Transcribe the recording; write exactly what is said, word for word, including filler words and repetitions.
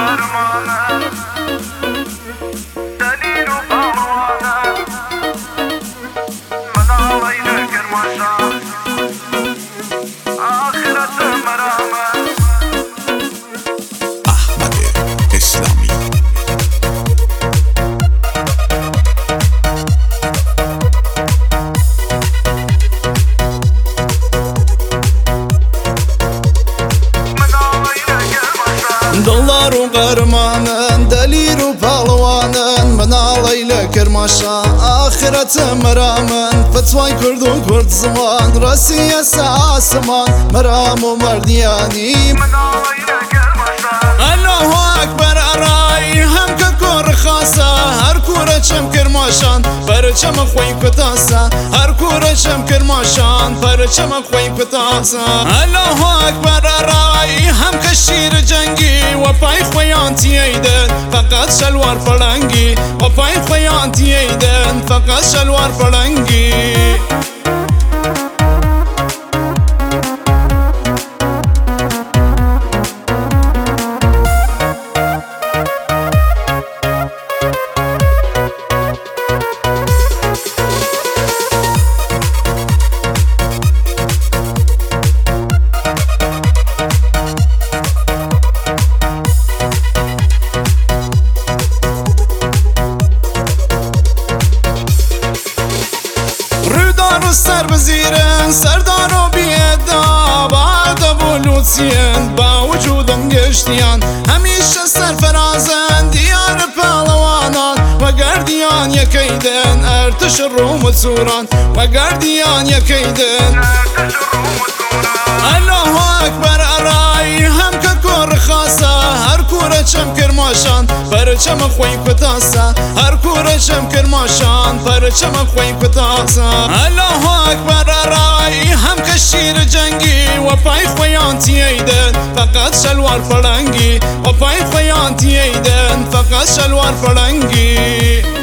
قهرمانه دليل وقهرمانه من علينا كرمشان آخرة مرامه احمد اسلامی دڵار و قەرمانن دەلیر و پاڵەوانن مناڵی لە کرماشە ئاخرەتە مەرامن فتوای کورد و کورد زمان ڕەسیە سە ئاسمان مەرام و مەردیانی مناڵی لە گەرمەشە ئەلله ئەکبەر ئەڕای هەم کە کۆڕ خاسە هەر کوورە چەم کرماشان پەرچەمە خۆی کوتاسە هەر کوورە چەم کرماشان پەرچەمە خۆی کوتاسە ئەلله ئەکبەر ئەڕای هەم کە شیرە جەنگی وەپای خۆیان تیەیدن فەقەت شەلوار فەڵەنگی وەپای خۆیان تیەیدن فەقەت شەلوار فەڵەنگی سر بزیرن سردار و بیدا بعد بلوچین با وجودم گشتیان همیشه سرفرازن دیار پهلوانان و گردیان یکیدن ارتش روم و سوران و گردیان یکیدن ارتش روم و سوران الله اکبر ارای هم که کور خاصه هر کوره چم کرماشان پرچم خوی کتاسه هر کوره چم کرماشان پرچم خوی کتاسه الله اکبر ارای هم که شیر جنگی و پای خویان تییدن فقط شلوار فرنگی و پای خویان تییدن فقط شلوار فرنگی